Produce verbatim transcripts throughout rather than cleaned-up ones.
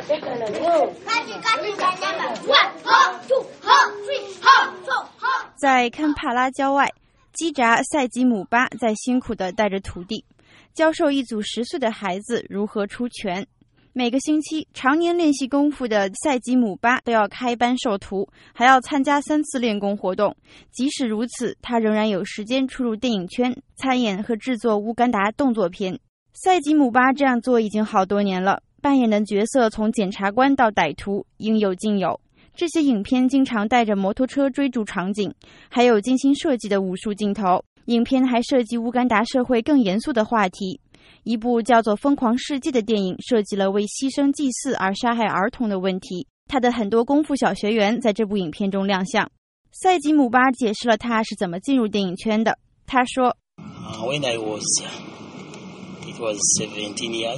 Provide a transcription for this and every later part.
在堪帕拉郊外，基扎赛吉姆巴在辛苦地带着徒弟，教授一组十岁的孩子如何出拳。每个星期常年练习功夫的赛吉姆巴都要开班授徒，还要参加三次练功活动。即使如此，他仍然有时间出入电影圈，参演和制作乌干达动作片。赛吉姆巴这样做已经好多年了，扮演的角色从检察官到歹徒应有尽有。这些影片经常带着摩托车追逐场景，还有精心设计的武术镜头。影片还涉及乌干达社会更严肃的话题。一部叫做《疯狂世界》的电影涉及了为牺牲祭祀而杀害儿童的问题。他的很多功夫小学员在这部影片中亮相。赛吉姆巴解释了他是怎么进入电影圈的。他说、 uh, When I was, it was seventeen years,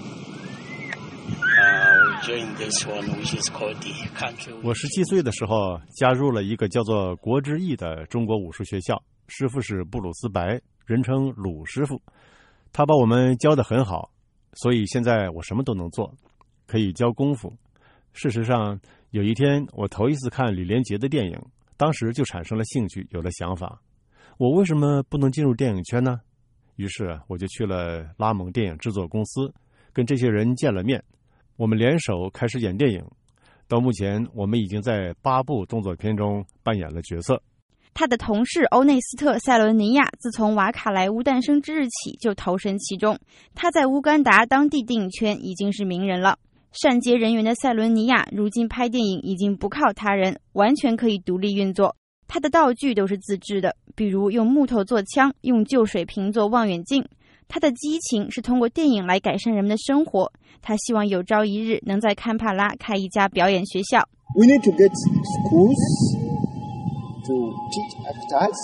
uh, we joined this one, which is called the country. 我十七岁的时候加入了一个叫做国之翼的中国武术学校，师傅是布鲁斯白，人称鲁师傅。他把我们教得很好，所以现在我什么都能做，可以教功夫。事实上，有一天我头一次看李连杰的电影，当时就产生了兴趣，有了想法。我为什么不能进入电影圈呢？于是我就去了拉蒙电影制作公司，跟这些人见了面，我们联手开始演电影。到目前，我们已经在八部动作片中扮演了角色。 他的同事欧内斯特·塞伦尼亚自从瓦卡莱乌诞生之日起就投身其中，他在乌干达当地电影圈已经是名人了。善接人员的塞伦尼亚如今拍电影已经不靠他人，完全可以独立运作。他的道具都是自制的，比如用木头做枪，用旧水瓶做望远镜。他的激情是通过电影来改善人们的生活。他希望有朝一日能在堪帕拉开一家表演学校。 We need to get schools to teach actors,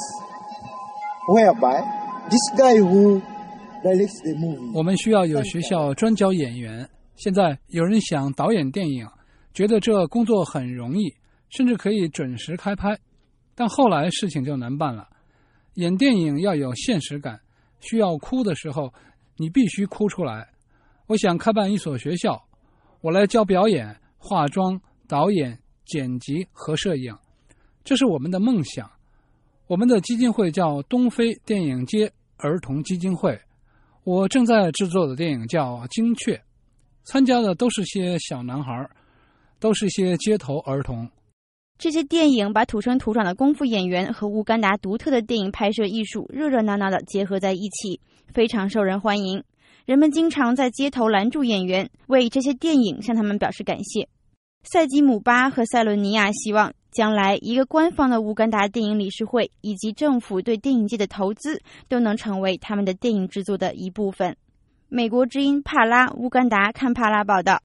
whereby this guy who directs the movie. 我们需要有学校专教演员。现在有人想导演电影，觉得这工作很容易，甚至可以准时开拍。但后来事情就难办了。演电影要有现实感，需要哭的时候，你必须哭出来。我想开办一所学校，我来教表演、化妆、导演、剪辑和摄影。这是我们的梦想。我们的基金会叫东非电影街儿童基金会，我正在制作的电影叫《精确》，参加的都是些小男孩，都是些街头儿童。 这些电影把土生土长的功夫演员和乌干达独特的电影拍摄艺术热热闹闹地结合在一起，非常受人欢迎。人们经常在街头拦住演员，为这些电影向他们表示感谢。赛吉姆巴和塞伦尼亚希望将来一个官方的乌干达电影理事会以及政府对电影界的投资都能成为他们的电影制作的一部分。美国之音帕拉乌干达堪帕拉报道。